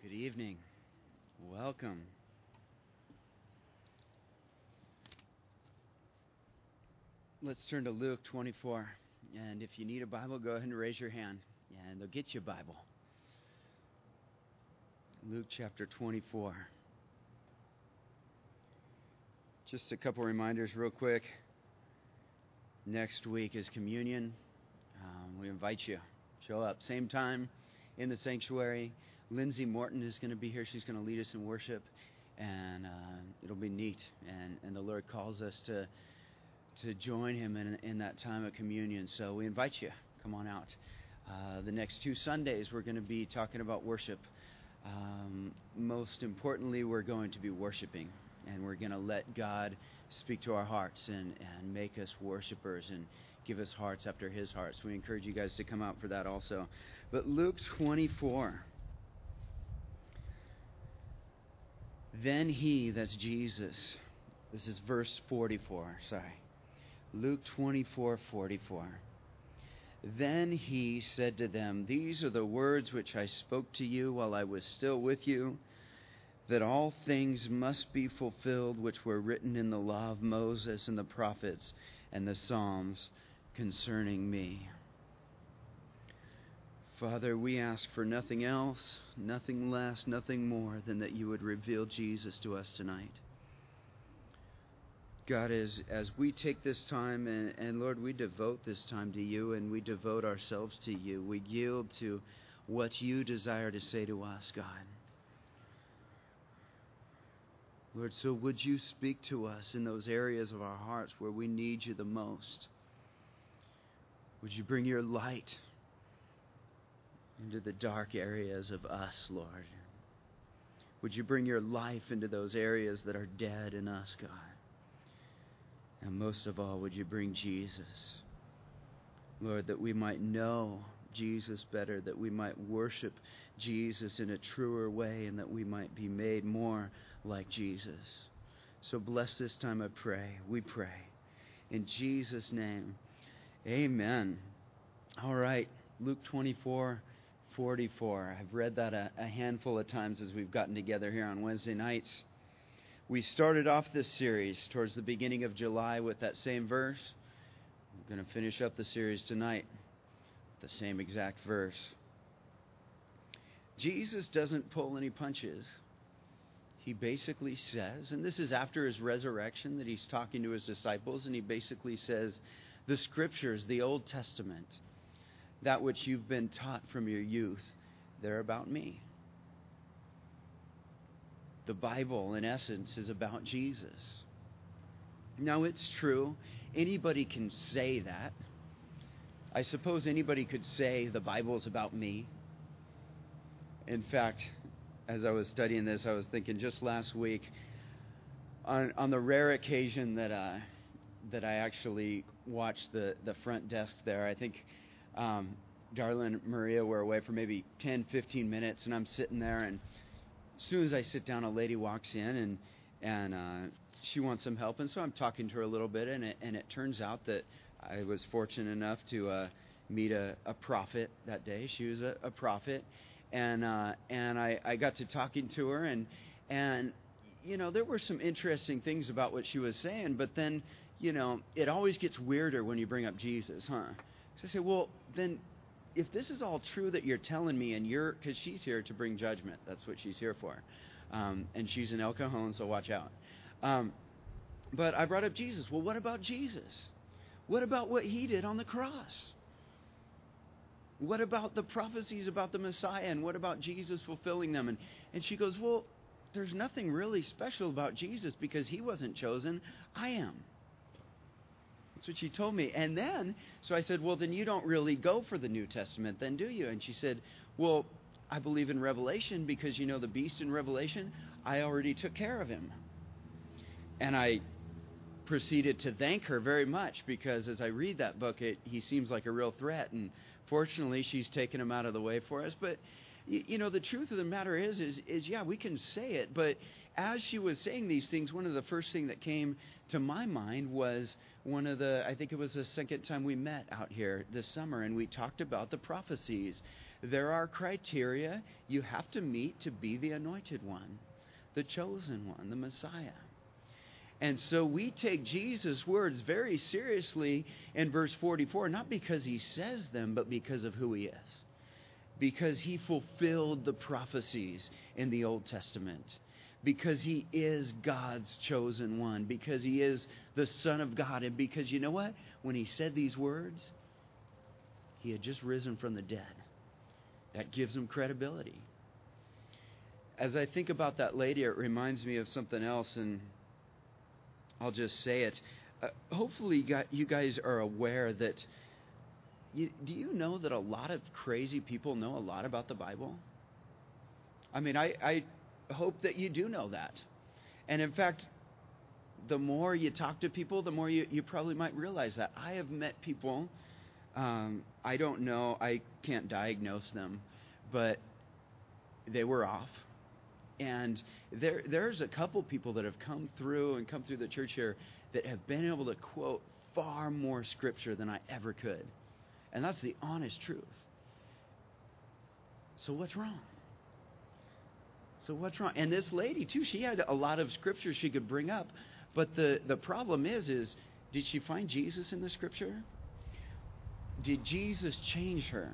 Good evening. Welcome. Let's turn to Luke 24. And if you need a Bible, go ahead and raise your hand, and they'll get you a Bible. Luke chapter 24. Just a couple reminders real quick. Next week is communion. We invite you. Show up. Same time in the sanctuary. Lindsay Morton is going to be here. She's going to lead us in worship. And it'll be neat. And the Lord calls us to join Him in that time of communion. So we invite you. Come on out. The next 2 Sundays, we're going to be talking about worship. Most importantly, we're going to be worshiping. And we're going to let God speak to our hearts and make us worshipers and give us hearts after His heart. So we encourage you guys to come out for that also. But Luke 24. Then He, that's Jesus. This is verse 44. Sorry. Luke 24:44. Then He said to them, "These are the words which I spoke to you while I was still with you, that all things must be fulfilled which were written in the law of Moses and the prophets and the Psalms concerning me." Father, we ask for nothing else, nothing less, nothing more than that you would reveal Jesus to us tonight. God, as we take this time, and Lord, we devote this time to you, and we devote ourselves to you. We yield to what you desire to say to us, God. Lord, so would you speak to us in those areas of our hearts where we need you the most? Would you bring your light into the dark areas of us, Lord? Would you bring your life into those areas that are dead in us, God? And most of all, would you bring Jesus? Lord, that we might know Jesus better, that we might worship Jesus in a truer way, and that we might be made more like Jesus. So bless this time, I pray. We pray. In Jesus' name, amen. All right, Luke 24:44. I've read that a handful of times as we've gotten together here on Wednesday nights. We started off this series towards the beginning of July with that same verse. We're going to finish up the series tonight with the same exact verse. Jesus doesn't pull any punches. He basically says, and this is after His resurrection, that He's talking to His disciples, and He basically says, the Scriptures, the Old Testament, that which you've been taught from your youth, they're about me. The Bible, in essence, is about Jesus. Now, it's true. Anybody can say that. I suppose anybody could say the Bible's about me. In fact, as I was studying this, I was thinking just last week, on the rare occasion that I actually watched the front desk there, I think Darla and Maria were away for maybe 10, 15 minutes, and I'm sitting there, and as soon as I sit down, a lady walks in, and she wants some help, and so I'm talking to her a little bit, and it turns out that I was fortunate enough to meet a prophet that day. She was a prophet, and I got to talking to her, and you know, there were some interesting things about what she was saying, but then, you know, it always gets weirder when you bring up Jesus, huh? So I said, well, then, if this is all true that you're telling me, and because she's here to bring judgment, that's what she's here for, and she's in El Cajon, so watch out. But I brought up Jesus. Well, what about Jesus? What about what He did on the cross? What about the prophecies about the Messiah, and what about Jesus fulfilling them? And she goes, well, there's nothing really special about Jesus because He wasn't chosen. I am. That's what she told me. And then, so I said, well, then you don't really go for the New Testament then, do you? And she said, well, I believe in Revelation because, you know, the beast in Revelation, I already took care of him. And I proceeded to thank her very much because as I read that book, he seems like a real threat. And fortunately, she's taken him out of the way for us. But, you know, the truth of the matter is yeah, we can say it. But as she was saying these things, one of the first things that came to my mind was I think it was the second time we met out here this summer, and we talked about the prophecies There are criteria you have to meet to be the anointed one, the chosen one, the Messiah. And so we take Jesus' words very seriously in verse 44, not because he says them, but because of who he is. Because he fulfilled the prophecies in the Old Testament. Because he is God's chosen one. Because he is the Son of God. And because, you know what? When he said these words, he had just risen from the dead. That gives him credibility. As I think about that lady, it reminds me of something else, and I'll just say it. Hopefully you guys are aware that, do you know that a lot of crazy people know a lot about the Bible? I mean, I hope that you do know that. And in fact, the more you talk to people, the more you probably might realize that. I have met people, I don't know, I can't diagnose them, but they were off. And there's a couple people that have come through the church here that have been able to quote far more scripture than I ever could. And that's the honest truth. So what's wrong? And this lady, too, she had a lot of scripture she could bring up. But the problem is did she find Jesus in the scripture? Did Jesus change her?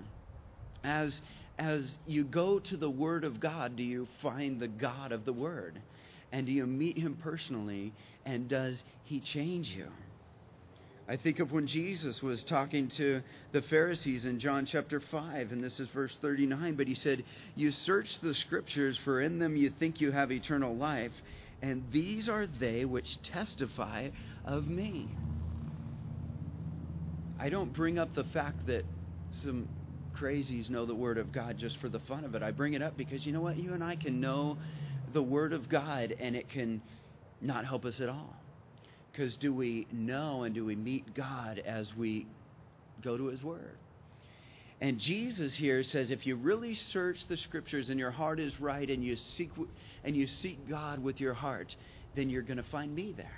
As you go to the Word of God, do you find the God of the Word? And do you meet him personally? And does he change you? I think of when Jesus was talking to the Pharisees in John chapter 5, and this is verse 39, but he said, "You search the scriptures, for in them you think you have eternal life, and these are they which testify of me." I don't bring up the fact that some crazies know the Word of God just for the fun of it. I bring it up because, you know what? You and I can know the Word of God, and it can not help us at all. Because do we know and do we meet God as we go to his Word? And Jesus here says, if you really search the scriptures and your heart is right and you seek God with your heart, then you're going to find me there.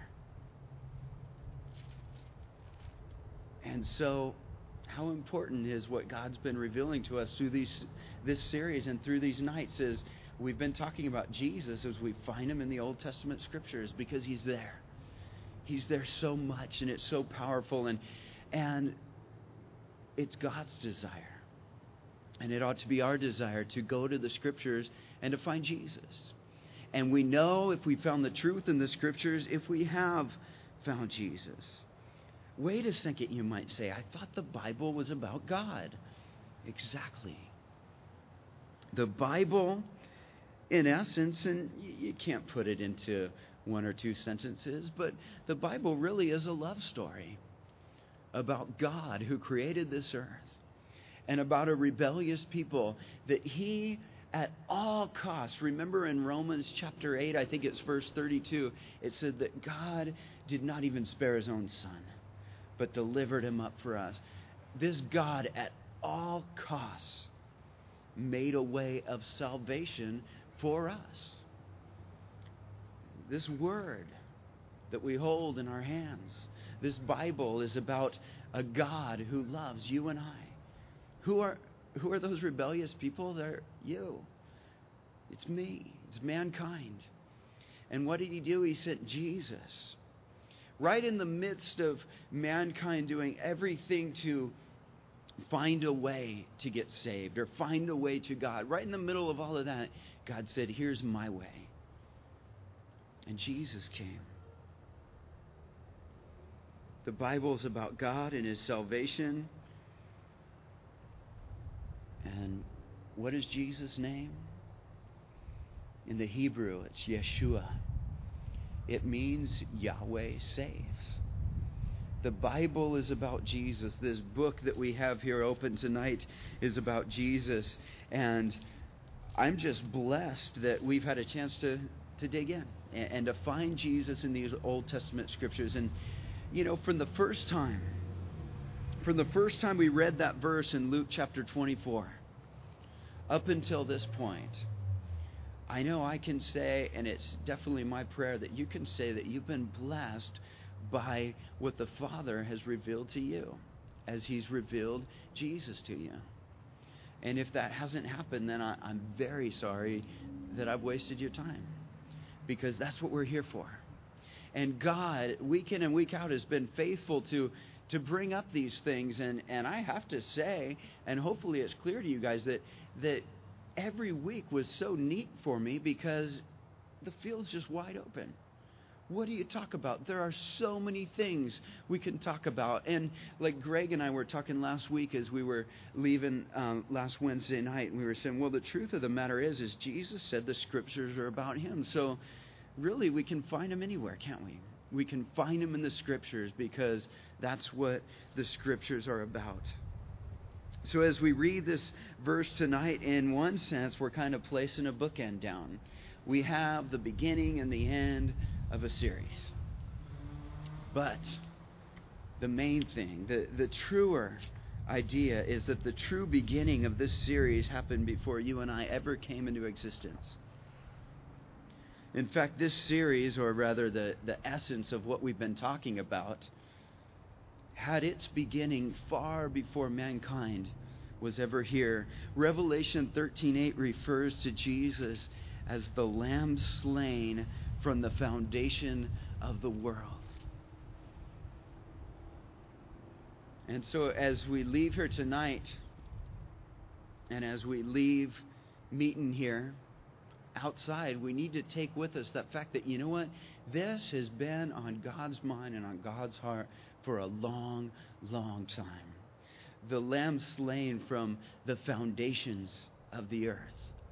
And so, how important is what God's been revealing to us through this series and through these nights is we've been talking about Jesus as we find him in the Old Testament scriptures because he's there. He's there so much, and it's so powerful, and it's God's desire. And it ought to be our desire to go to the scriptures and to find Jesus. And we know if we found the truth in the scriptures, if we have found Jesus. Wait a second, you might say. I thought the Bible was about God. Exactly. The Bible, in essence, and you can't put it into one or two sentences, but the Bible really is a love story about God who created this earth and about a rebellious people that he, at all costs, remember in Romans chapter 8, I think it's verse 32, it said that God did not even spare his own son, but delivered him up for us. This God, at all costs, made a way of salvation for us. This word that we hold in our hands, this Bible, is about a God who loves you and I. Who are those rebellious people? They're you. It's me. It's mankind. And what did he do? He sent Jesus. Right in the midst of mankind doing everything to find a way to get saved or find a way to God. Right in the middle of all of that, God said, here's my way. And Jesus came. The Bible is about God and his salvation. And what is Jesus' name? In the Hebrew, it's Yeshua. It means Yahweh saves. The Bible is about Jesus. This book that we have here open tonight is about Jesus. And I'm just blessed that we've had a chance to dig in and to find Jesus in these Old Testament scriptures. And, you know, from the first time we read that verse in Luke chapter 24, up until this point, I know I can say, and it's definitely my prayer, that you can say that you've been blessed by what the Father has revealed to you as he's revealed Jesus to you. And if that hasn't happened, then I'm very sorry that I've wasted your time, because that's what we're here for. And God, week in and week out, has been faithful to bring up these things. And I have to say, and hopefully it's clear to you guys, that every week was so neat for me, because the field's just wide open. What do you talk about? There are so many things we can talk about. And like Greg and I were talking last week as we were leaving last Wednesday night, and we were saying, well, the truth of the matter is Jesus said the scriptures are about him. So really, we can find him anywhere, can't we? We can find him in the scriptures, because that's what the scriptures are about. So as we read this verse tonight, in one sense, we're kind of placing a bookend down. We have the beginning and the end of a series. But the main thing, the truer idea, is that the true beginning of this series happened before you and I ever came into existence. In fact, this series, or rather the essence of what we've been talking about, had its beginning far before mankind was ever here. Revelation 13:8 refers to Jesus as the Lamb slain from the foundation of the world. And so as we leave here tonight, and as we leave meeting here outside, we need to take with us that fact that, you know what? This has been on God's mind and on God's heart for a long, long time. The Lamb slain from the foundations of the earth.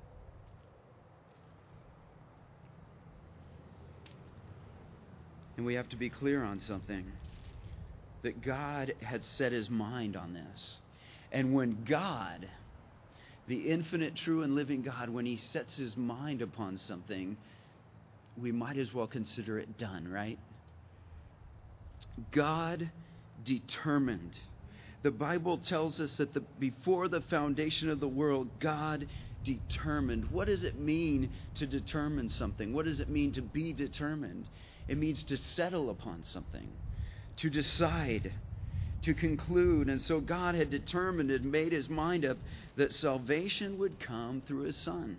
And we have to be clear on something, that God had set his mind on this. And when God, the infinite, true, and living God, when he sets his mind upon something, we might as well consider it done, right? God determined. The Bible tells us that before the foundation of the world, God determined. What does it mean to determine something? What does it mean to be determined? It means to settle upon something, to decide, to conclude. And so God had determined and made his mind up that salvation would come through his Son.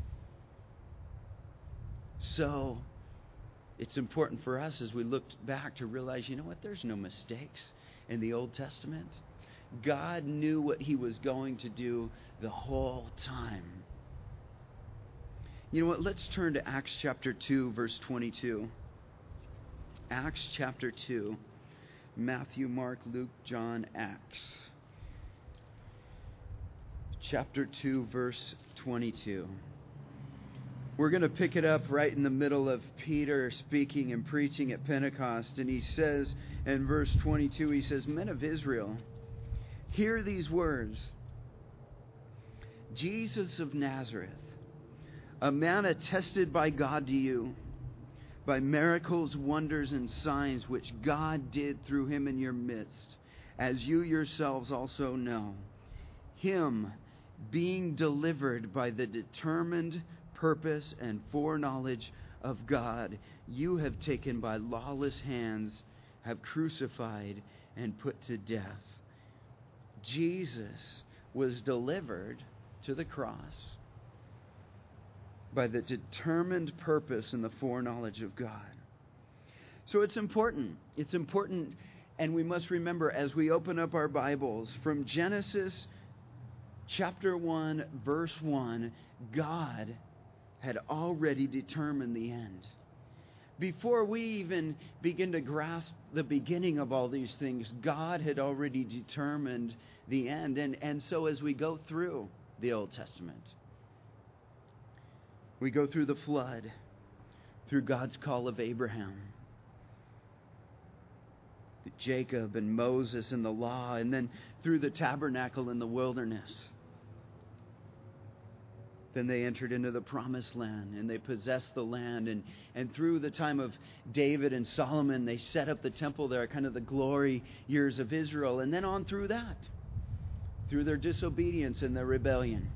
So it's important for us as we looked back to realize, you know what, there's no mistakes in the Old Testament. God knew what he was going to do the whole time. You know what, let's turn to Acts chapter 2, verse 22. Acts chapter 2. Matthew, Mark, Luke, John, Acts. Chapter 2, verse 22. We're going to pick it up right in the middle of Peter speaking and preaching at Pentecost. And he says in verse 22, he says, "Men of Israel, hear these words. Jesus of Nazareth, a man attested by God to you, by miracles, wonders, and signs which God did through him in your midst, as you yourselves also know. Him, being delivered by the determined purpose and foreknowledge of God, you have taken by lawless hands, have crucified and put to death." Jesus was delivered to the cross by the determined purpose and the foreknowledge of God. So it's important. It's important, and we must remember as we open up our Bibles, from Genesis chapter 1, verse 1, God had already determined the end. Before we even begin to grasp the beginning of all these things, God had already determined the end. And so as we go through the Old Testament, we go through the flood, through God's call of Abraham, Jacob and Moses and the law, and then through the tabernacle in the wilderness. Then they entered into the promised land and they possessed the land. And through the time of David and Solomon, they set up the temple there, kind of the glory years of Israel. And then on through that, through their disobedience and their rebellion,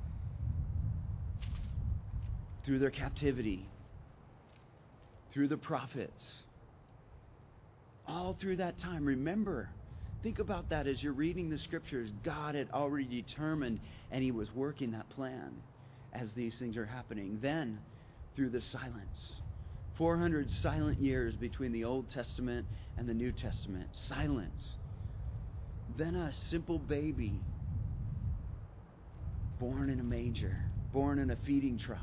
through their captivity, through the prophets, all through that time. Remember Think about that as you're reading the scriptures. God had already determined, and he was working that plan as these things are happening. Then, through the silence, 400 silent years between the Old Testament and the New Testament. Silence. Then a simple baby born in a manger, born in a feeding trough,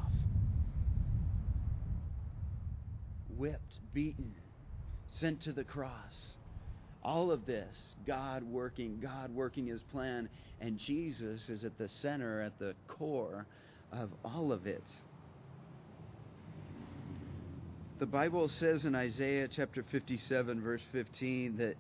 whipped, beaten, sent to the cross. All of this, God working his plan, and Jesus is at the center, at the core of all of it. The Bible says in Isaiah chapter 57, verse 15, that,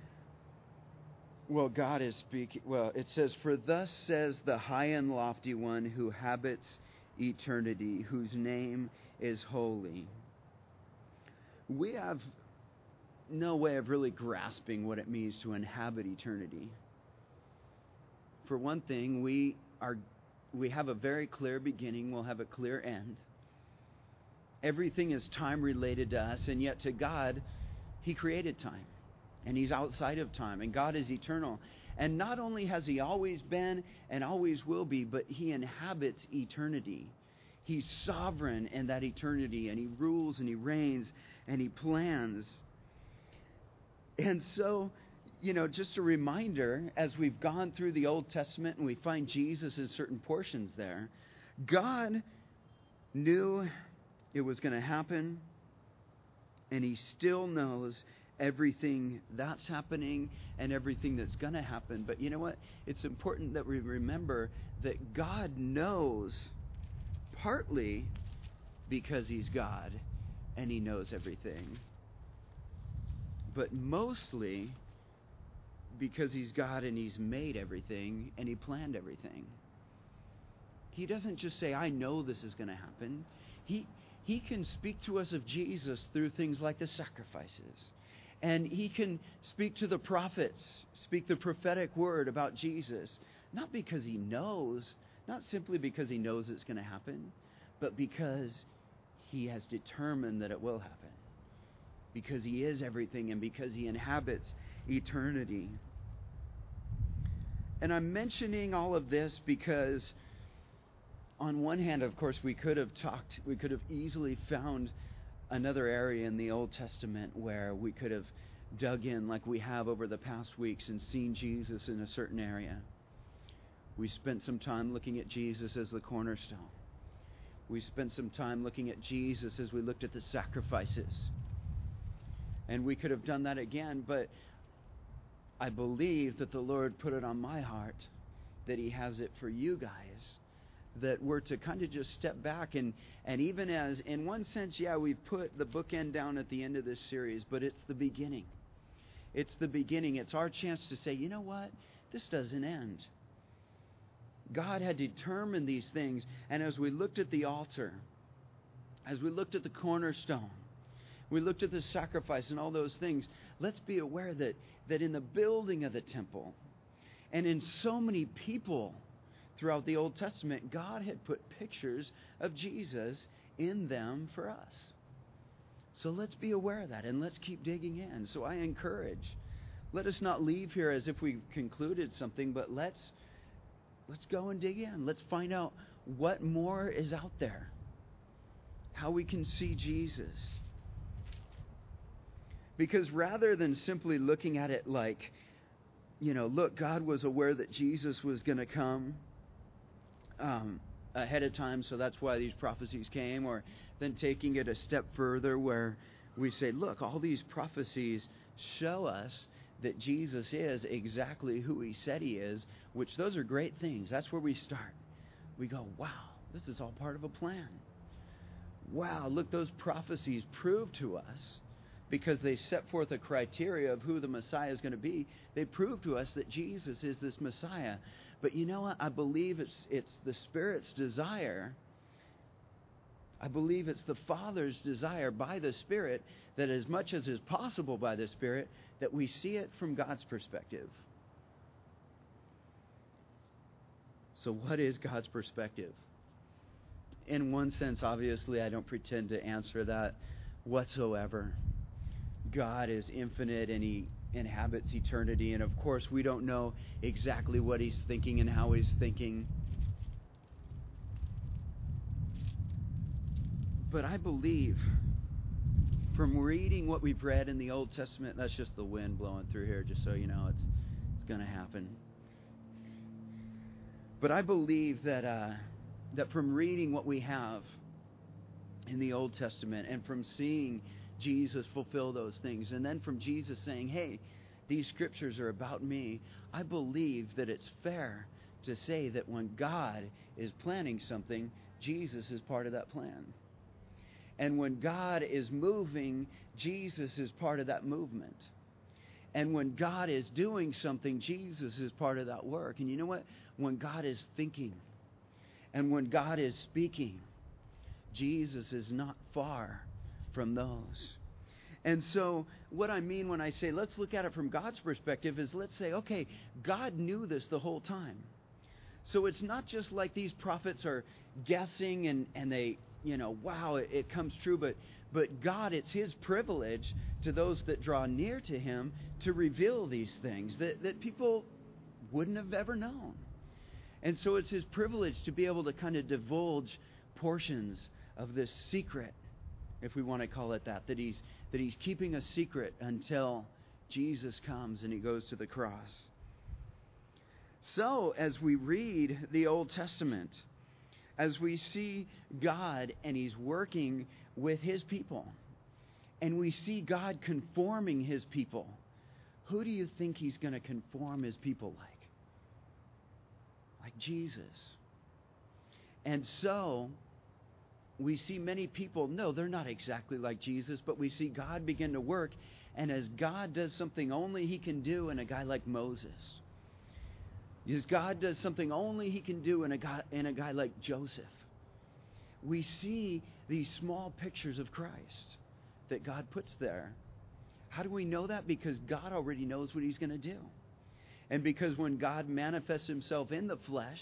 God is speaking. It says, "For thus says the high and lofty one who habits eternity, whose name is holy." We have no way of really grasping what it means to inhabit eternity. For one thing, we have a very clear beginning, we'll have a clear end. Everything is time related to us, and yet to God, he created time, and he's outside of time, and God is eternal. And not only has he always been and always will be, but he inhabits eternity. He's sovereign in that eternity, and he rules and he reigns and he plans. And so, just a reminder, as we've gone through the Old Testament and we find Jesus in certain portions there, God knew it was going to happen, and he still knows everything that's happening and everything that's going to happen. But you know what? It's important that we remember that God knows partly because he's God and he knows everything, but mostly because he's God and he's made everything and he planned everything. He doesn't just say, "I know this is going to happen." He can speak to us of Jesus through things like the sacrifices. And he can speak to the prophets, speak the prophetic word about Jesus, not because he knows, not simply because he knows it's going to happen, but because he has determined that it will happen. Because he is everything and because he inhabits eternity. And I'm mentioning all of this because on one hand, of course, we could have easily found another area in the Old Testament where we could have dug in like we have over the past weeks and seen Jesus in a certain area. We spent some time looking at Jesus as the cornerstone. We spent some time looking at Jesus as we looked at the sacrifices. And we could have done that again, but I believe that the Lord put it on my heart that he has it for you guys, that we're to kind of just step back and even as, in one sense, we've put the bookend down at the end of this series, but it's the beginning. It's the beginning. It's our chance to say, you know what? This doesn't end. God had determined these things, and as we looked at the altar, as we looked at the cornerstone, we looked at the sacrifice and all those things, let's be aware that in the building of the temple and in so many people throughout the Old Testament, God had put pictures of Jesus in them for us. So let's be aware of that and let's keep digging in. So I encourage, let us not leave here as if we've concluded something, but let's go and dig in. Let's find out what more is out there, how we can see Jesus. Because rather than simply looking at it like, look, God was aware that Jesus was going to come ahead of time, so that's why these prophecies came, or then taking it a step further where we say, look, all these prophecies show us that Jesus is exactly who he said he is, which those are great things. That's where we start. We go, wow, this is all part of a plan. Wow, look, those prophecies prove to us, because they set forth a criteria of who the Messiah is going to be, they prove to us that Jesus is this Messiah. But you know what? I believe it's the Spirit's desire. I believe it's the Father's desire by the Spirit that as much as is possible by the Spirit, that we see it from God's perspective. So what is God's perspective? In one sense, obviously, I don't pretend to answer that whatsoever. God is infinite and he inhabits eternity. And of course, we don't know exactly what he's thinking and how he's thinking. But I believe from reading what we've read in the Old Testament, that's just the wind blowing through here, just so you know, it's going to happen. But I believe that from reading what we have in the Old Testament and from seeing Jesus fulfill those things, and then from Jesus saying, hey, these scriptures are about me, I believe that it's fair to say that when God is planning something, Jesus is part of that plan. And when God is moving, Jesus is part of that movement. And when God is doing something, Jesus is part of that work. And you know what? When God is thinking and when God is speaking, Jesus is not far from those. And so what I mean when I say let's look at it from God's perspective is let's say, okay, God knew this the whole time. So it's not just like these prophets are guessing and they, wow, it comes true. But God, it's his privilege to those that draw near to him to reveal these things that people wouldn't have ever known. And so it's his privilege to be able to kind of divulge portions of this secret, if we want to call it that he's keeping a secret until Jesus comes and he goes to the cross. So as we read the Old Testament, as we see God and he's working with his people, and we see God conforming his people, who do you think he's going to conform his people like? Like Jesus. And so we see many people, no, they're not exactly like Jesus, but we see God begin to work, and as God does something only he can do in a guy like Moses, as God does something only he can do in a guy like Joseph, we see these small pictures of Christ that God puts there. How do we know that? Because God already knows what he's going to do. And because when God manifests himself in the flesh,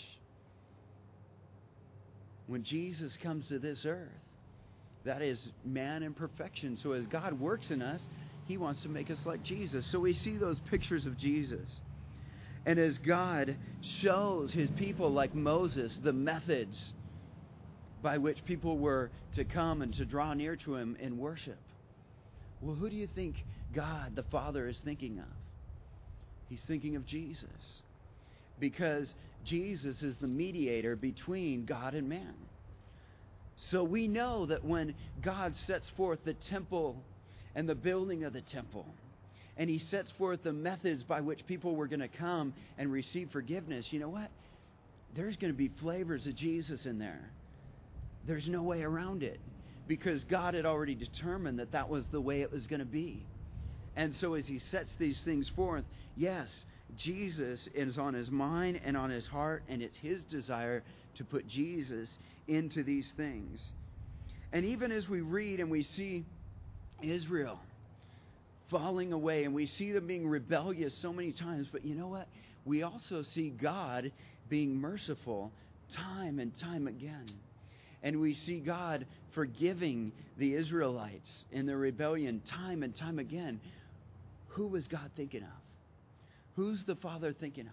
when Jesus comes to this earth, that is man in perfection. So as God works in us, he wants to make us like Jesus. So we see those pictures of Jesus. And as God shows his people like Moses the methods by which people were to come and to draw near to him in worship, well, who do you think God the Father is thinking of? He's thinking of Jesus. Because Jesus is the mediator between God and man. So we know that when God sets forth the temple and the building of the temple, and he sets forth the methods by which people were going to come and receive forgiveness, you know what? There's going to be flavors of Jesus in there. There's no way around it. Because God had already determined that that was the way it was going to be. And so as he sets these things forth, yes, Jesus is on his mind and on his heart, and it's his desire to put Jesus into these things. And even as we read and we see Israel falling away, and we see them being rebellious so many times, but you know what? We also see God being merciful time and time again. And we see God forgiving the Israelites in their rebellion time and time again. Who was God thinking of? Who's the Father thinking of?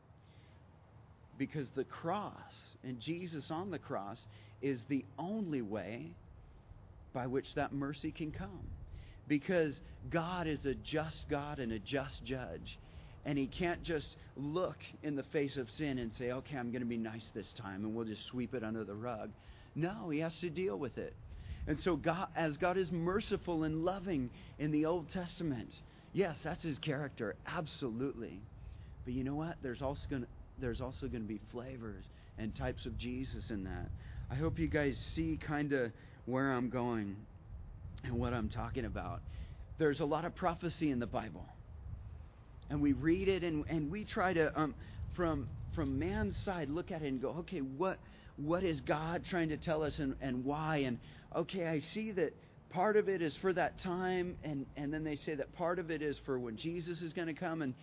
Because the cross and Jesus on the cross is the only way by which that mercy can come. Because God is a just God and a just judge. And he can't just look in the face of sin and say, okay, I'm going to be nice this time and we'll just sweep it under the rug. No, he has to deal with it. And so God, as God is merciful and loving in the Old Testament, yes, that's his character, absolutely. But you know what? There's also going to be flavors and types of Jesus in that. I hope you guys see kind of where I'm going and what I'm talking about. There's a lot of prophecy in the Bible. And we read it and we try to, from man's side, look at it and go, okay, what is God trying to tell us and why? And okay, I see that part of it is for that time, and then they say that part of it is for when Jesus is going to come, and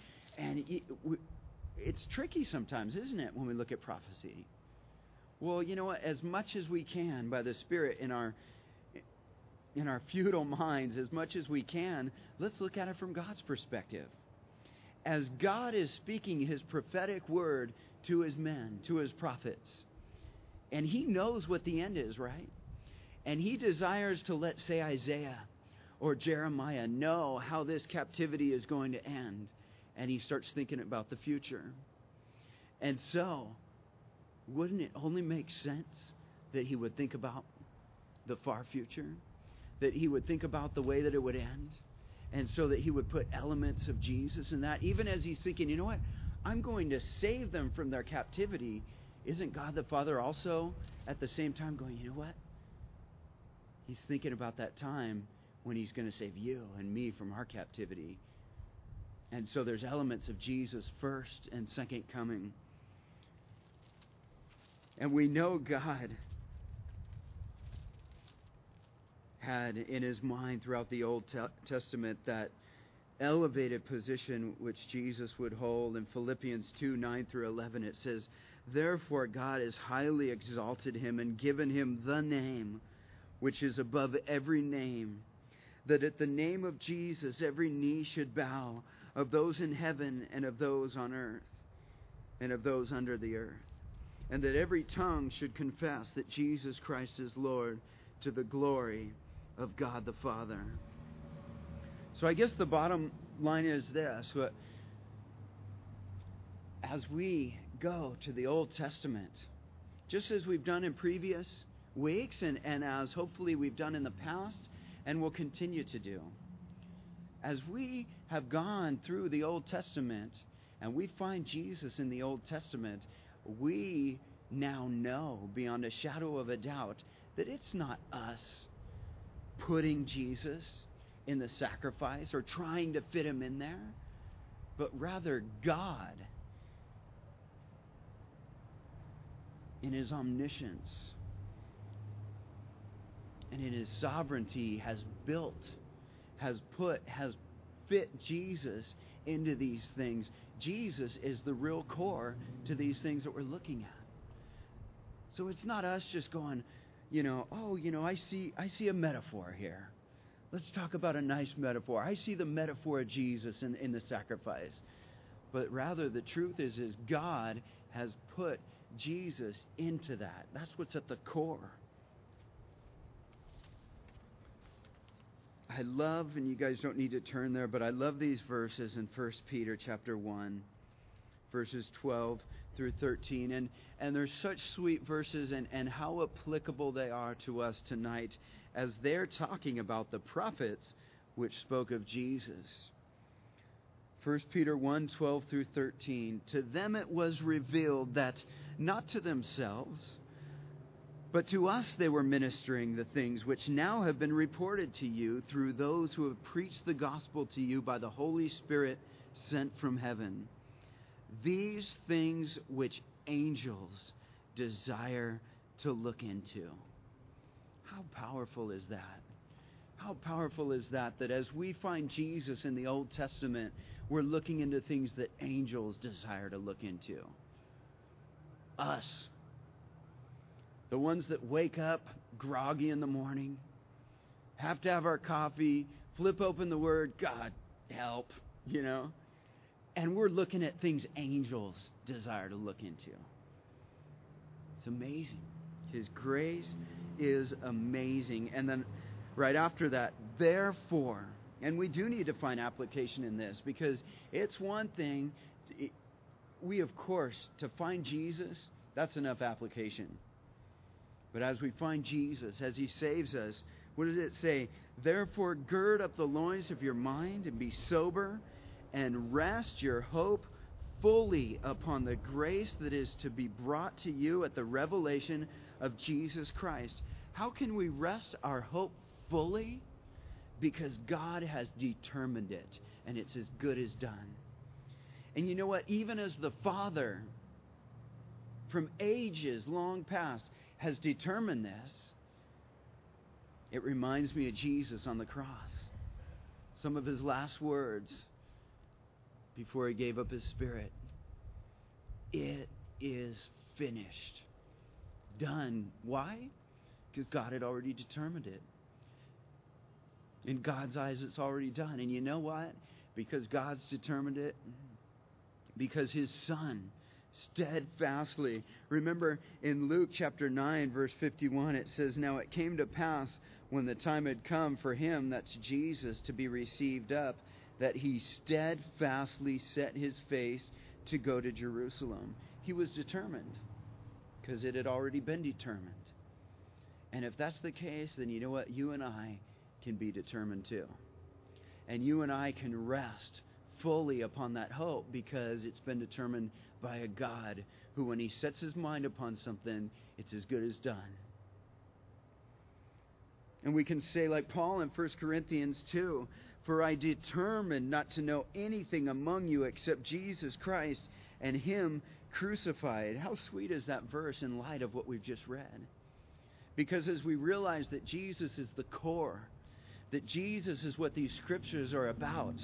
it's tricky sometimes, isn't it, when we look at prophecy? Well, you know what? As much as we can by the Spirit in in our futile minds as much as we can, let's look at it from God's perspective. As God is speaking his prophetic word to his men, to his prophets, and he knows what the end is, right? And he desires to let, say, Isaiah or Jeremiah know how this captivity is going to end. And he starts thinking about the future. And so, wouldn't it only make sense that he would think about the far future? That he would think about the way that it would end? And so that he would put elements of Jesus in that. Even as he's thinking, you know what? I'm going to save them from their captivity. Isn't God the Father also at the same time going, you know what? He's thinking about that time when he's going to save you and me from our captivity. And so there's elements of Jesus' first and second coming. And we know God had in his mind throughout the Old Testament that elevated position which Jesus would hold. In Philippians 2:9-11 it says, "Therefore God has highly exalted him and given him the name which is above every name, that at the name of Jesus every knee should bow, of those in heaven and of those on earth and of those under the earth, and that every tongue should confess that Jesus Christ is Lord, to the glory of God the Father." So I guess the bottom line is this: as we go to the Old Testament, just as we've done in previous weeks and as hopefully we've done in the past and will continue to do, as we have gone through the Old Testament and we find Jesus in the Old Testament, we now know beyond a shadow of a doubt that it's not us putting Jesus in the sacrifice or trying to fit him in there, but rather God in his omniscience and in his sovereignty has fit Jesus into these things. Jesus is the real core to these things that we're looking at. So it's not us just going, I see a metaphor here. Let's talk about a nice metaphor. I see the metaphor of Jesus in the sacrifice. But rather the truth is God has put Jesus into that. That's what's at the core. I love, and you guys don't need to turn there, but I love these verses in 1 Peter chapter 1, verses 12-13. And they're such sweet verses, and how applicable they are to us tonight as they're talking about the prophets which spoke of Jesus. 1 Peter 1, 12-13. "To them it was revealed that not to themselves, but to us they were ministering the things which now have been reported to you through those who have preached the gospel to you by the Holy Spirit sent from heaven. These things which angels desire to look into." How powerful is that? How powerful is that as we find Jesus in the Old Testament, we're looking into things that angels desire to look into. Us. The ones that wake up groggy in the morning, have to have our coffee, flip open the Word, God help, and we're looking at things angels desire to look into. It's amazing. His grace is amazing. And then right after that, therefore, and we do need to find application in this, because it's one thing, we of course, to find Jesus, that's enough application. But as we find Jesus, as he saves us, what does it say? "Therefore gird up the loins of your mind and be sober, and rest your hope fully upon the grace that is to be brought to you at the revelation of Jesus Christ." How can we rest our hope fully? Because God has determined it, and it's as good as done. And you know what? Even as the Father, from ages long past, has determined this, it reminds me of Jesus on the cross. Some of his last words before he gave up his spirit: "It is finished." Done. Why? Because God had already determined it. In God's eyes, it's already done. And you know what? Because God's determined it, because His Son steadfastly. Remember in Luke chapter 9, verse 51, it says, "Now it came to pass when the time had come for Him," that's Jesus, "to be received up, that He steadfastly set His face to go to Jerusalem." He was determined because it had already been determined. And if that's the case, then you know what? You and I can be determined too. And you and I can rest fully upon that hope because it's been determined by a God who, when He sets His mind upon something, it's as good as done. And we can say like Paul in 1 Corinthians 2, "For I determined not to know anything among you except Jesus Christ and Him crucified." How sweet is that verse in light of what we've just read? Because as we realize that Jesus is the core, that Jesus is what these scriptures are about,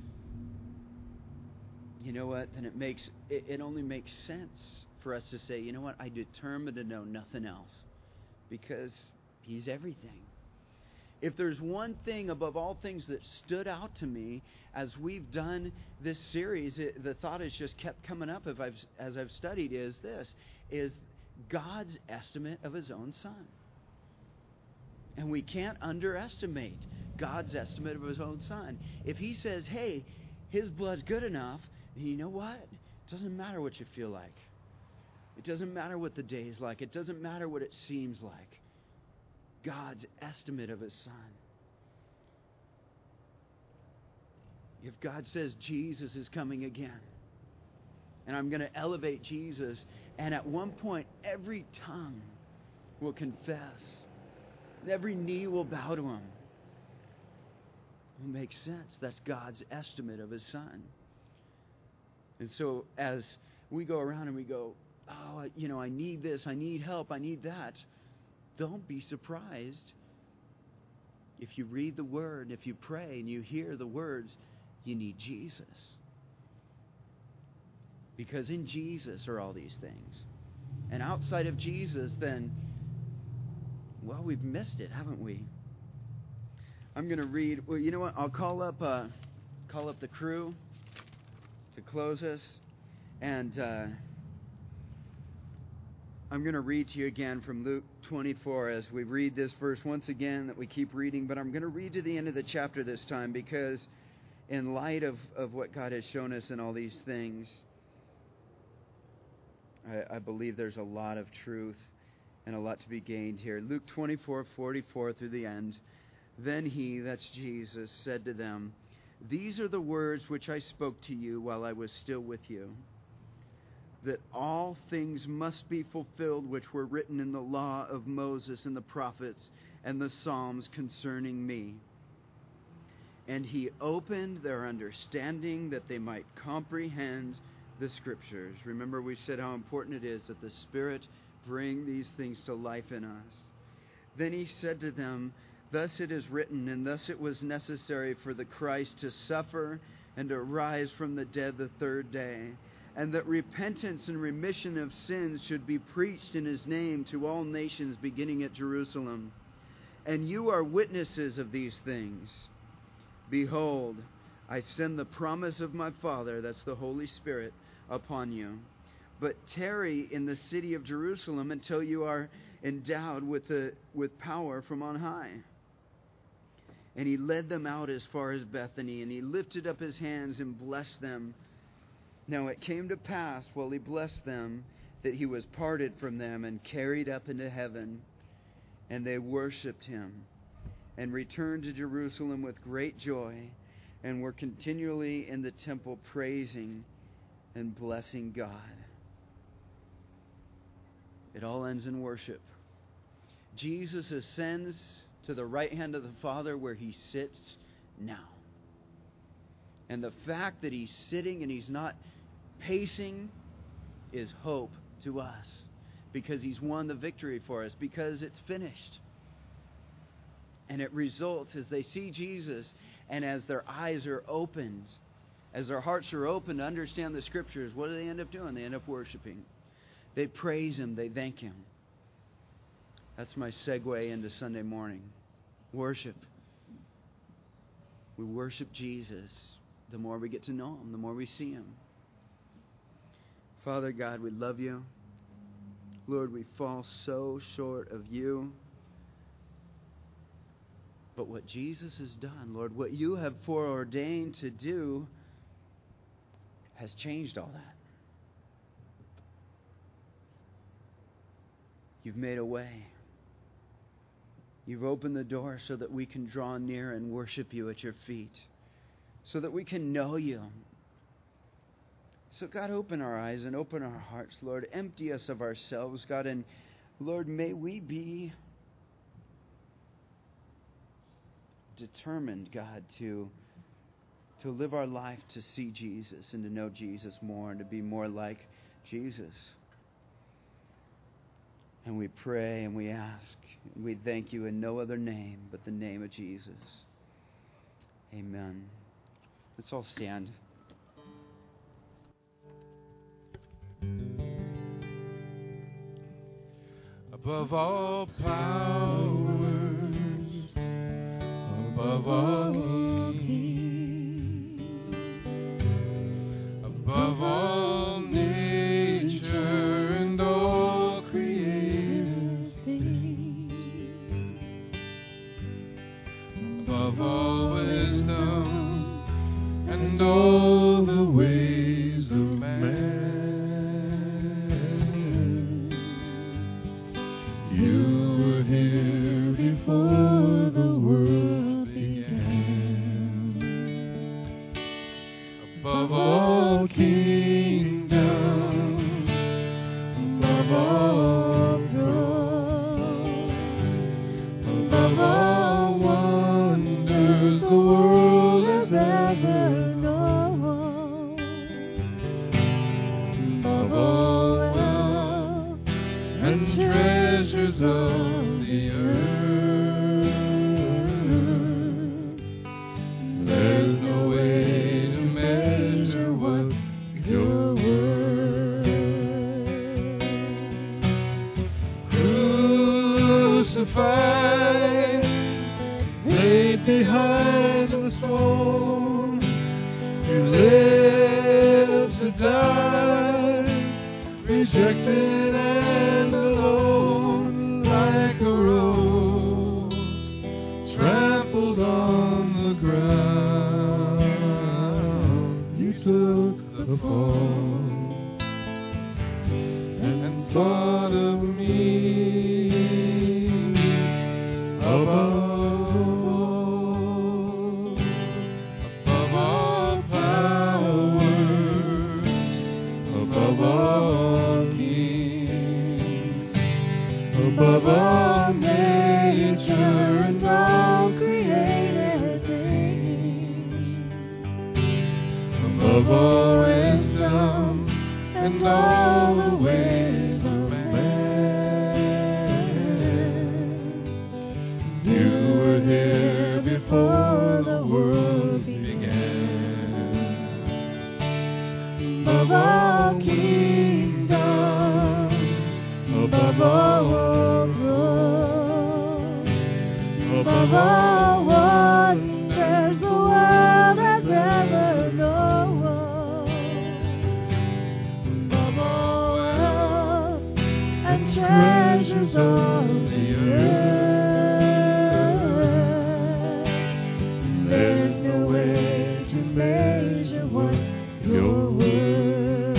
you know what? Then it only makes sense for us to say, you know what? I determined to know nothing else because He's everything. If there's one thing above all things that stood out to me as we've done this series, the thought has just kept coming up as I've studied, is God's estimate of His own Son. And we can't underestimate God's estimate of His own Son. If He says, hey, His blood's good enough, then you know what? It doesn't matter what you feel like. It doesn't matter what the day's like. It doesn't matter what it seems like. God's estimate of His Son. If God says Jesus is coming again, and I'm going to elevate Jesus, and at one point every tongue will confess, every knee will bow to Him, it makes sense. That's God's estimate of His Son. And so as we go around and we go, oh, I need this, I need help, I need that, don't be surprised if you read the Word, if you pray and you hear the words, you need Jesus. Because in Jesus are all these things. And outside of Jesus, then, well, we've missed it, haven't we? I'm going to read, well, you know what? I'll call up the crew to close us. And I'm going to read to you again from Luke 24 as we read this verse once again that we keep reading. But I'm going to read to the end of the chapter this time because in light of what God has shown us in all these things, I believe there's a lot of truth and a lot to be gained here. Luke 24:44 through the end. Then He, that's Jesus, said to them, "These are the words which I spoke to you while I was still with you, that all things must be fulfilled which were written in the law of Moses and the prophets and the Psalms concerning me." And He opened their understanding that they might comprehend the Scriptures. Remember, we said how important it is that the Spirit bring these things to life in us. Then He said to them, "Thus it is written, and thus it was necessary for the Christ to suffer and to rise from the dead the third day, and that repentance and remission of sins should be preached in His name to all nations, beginning at Jerusalem. And you are witnesses of these things. Behold, I send the promise of my Father," that's the Holy Spirit, "upon you. But tarry in the city of Jerusalem until you are endowed with power from on high." And He led them out as far as Bethany, and He lifted up His hands and blessed them. Now it came to pass, while He blessed them, that He was parted from them and carried up into heaven. And they worshipped Him and returned to Jerusalem with great joy, and were continually in the temple praising and blessing God. It all ends in worship. Jesus ascends to the right hand of the Father where He sits now. And the fact that He's sitting and He's not pacing is hope to us, because He's won the victory for us, because it's finished. And it results as they see Jesus and as their eyes are opened, as their hearts are open to understand the Scriptures, what do they end up doing? They end up worshiping. They praise Him. They thank Him. That's my segue into Sunday morning. Worship. We worship Jesus. The more we get to know him, the more we see him. Father God, we love you. Lord, we fall so short of you. But what Jesus has done, Lord, what you have foreordained to do has changed all that. You've made a way. You've opened the door so that we can draw near and worship you at your feet, so that we can know you. So God, open our eyes and open our hearts, Lord. Empty us of ourselves, God, and Lord, may we be determined, God, to live our life to see Jesus and to know Jesus more and to be more like Jesus. And we pray and we ask and we thank you in no other name but the name of Jesus. Amen. Let's all stand. Above all powers, above all kings, above all nature and all created things, above all wisdom and all the ways of man, you were here before the world began. Above all kingdoms, above all thrones, above all wonders the world has ever known, above all wealth and treasures of the earth, there's no way to measure what you're worth. Crucified, laid behind the stone, you lived to die, rejected and alone, like a rose trampled on the ground. You took the fall and thought of me above all powers, above all kings, above all nature and all created things, above all wisdom and all the ways of man. You were here before the world began. Above all kingdoms, above all thrones, above all wonders the world has ever known, above all wealth and treasures of the earth, there's no way to measure what you're worth.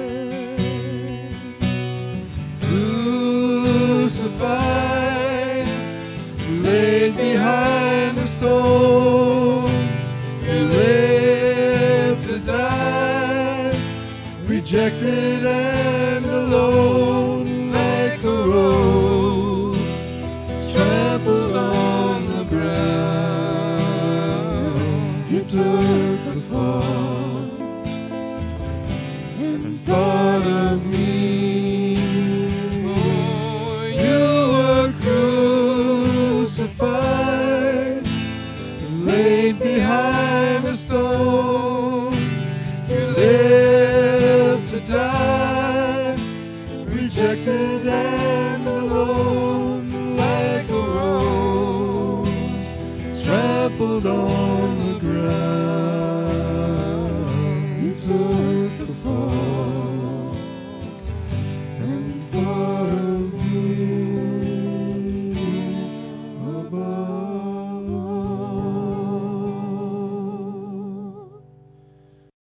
Crucified, laid behind a stone, you lived to die, rejected and